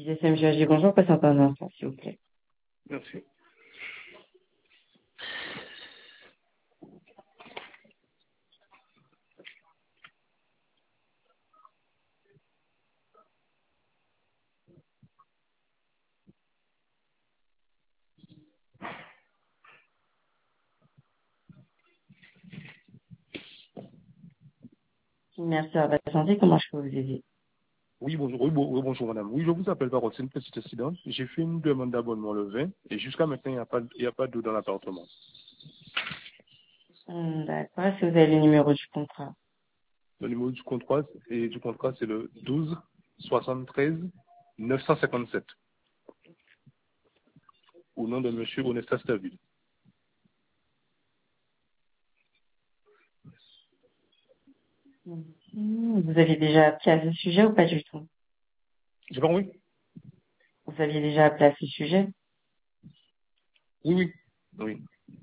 GSM bonjour, passe un instant, s'il vous plaît. Merci. Merci à votre santé, comment je peux vous aider? Oui, bonjour, oui, bonjour madame. Oui, je vous appelle par contre, c'est une petite incident. J'ai fait une demande d'abonnement le 20 et jusqu'à maintenant, il y a pas d'eau dans l'appartement. D'accord, est-ce que vous avez le numéro du contrat? Le numéro du contrat, c'est le 12 73 957 au nom de monsieur Onesta Staville. Vous aviez déjà appelé à ce sujet ou pas du tout? J'ai pas compris? Vous aviez déjà appelé à ce sujet? Oui, oui. Oui.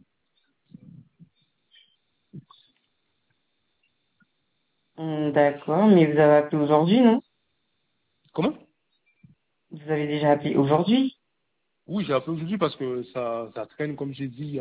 D'accord, mais vous avez appelé aujourd'hui, non? Comment? Vous avez déjà appelé aujourd'hui? Oui, j'ai appelé aujourd'hui parce que ça traîne, comme j'ai dit,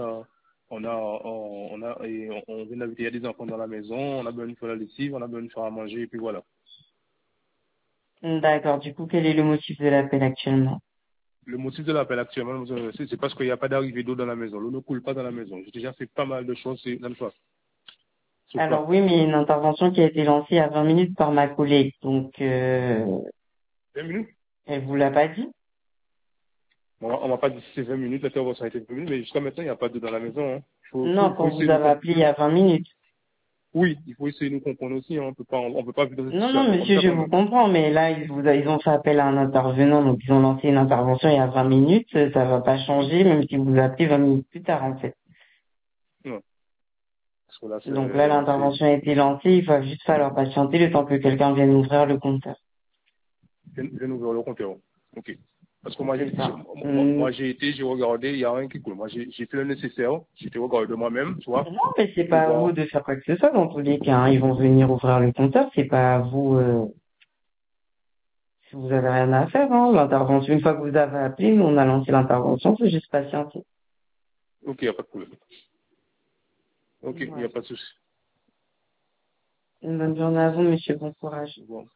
on vient d'inviter, il y a des enfants dans la maison, on a besoin de faire la lessive, on a besoin de faire à manger, et puis voilà. D'accord, du coup, quel est le motif de l'appel actuellement? Le motif de l'appel actuellement, c'est parce qu'il n'y a pas d'arrivée d'eau dans la maison. L'eau ne coule pas dans la maison. J'ai déjà fait pas mal de choses, c'est même fois. Sauf là. Alors oui, mais une intervention qui a été lancée à 20 minutes par ma collègue, donc 20 minutes? elle vous l'a pas dit? On m'a pas dit si c'est 20 minutes, l'intervention a été 20 minutes, mais jusqu'à maintenant, il n'y a pas d'eau dans la maison. Hein. Non, Faut quand essayer vous de nous avez comprendre. appelé il y a 20 minutes. Oui, il faut essayer de nous comprendre aussi. Hein. On peut pas vivre dans cette Non, non, situation comme monsieur, ça je quand vous même. comprends, mais là, ils ont fait appel à un intervenant, donc ils ont lancé une intervention il y a 20 minutes, ça va pas changer, même si vous appelez 20 minutes plus tard, en fait. Non. Parce que là, Donc là, c'est, l'intervention a été lancée, il va juste falloir patienter le temps que quelqu'un vienne ouvrir le compteur. je viens d'ouvrir le compteur. Ok. Parce que moi, C'est ça. j'ai regardé, il n'y a rien qui coule. Moi, j'ai fait le nécessaire. J'ai été regarder de moi-même, tu vois, Non, mais c'est pour pas à vous voir. de faire quoi que ce soit, dans tous les cas, hein. Ils vont venir ouvrir le compteur, c'est pas à vous, si vous avez rien à faire, hein. L'intervention, une fois que vous avez appelé, nous, on a lancé l'intervention, faut juste patienter. Ok, il n'y a pas de problème. Ok, il n'y Voilà. a pas de souci. Une bonne journée à vous, monsieur, bon courage. Bon.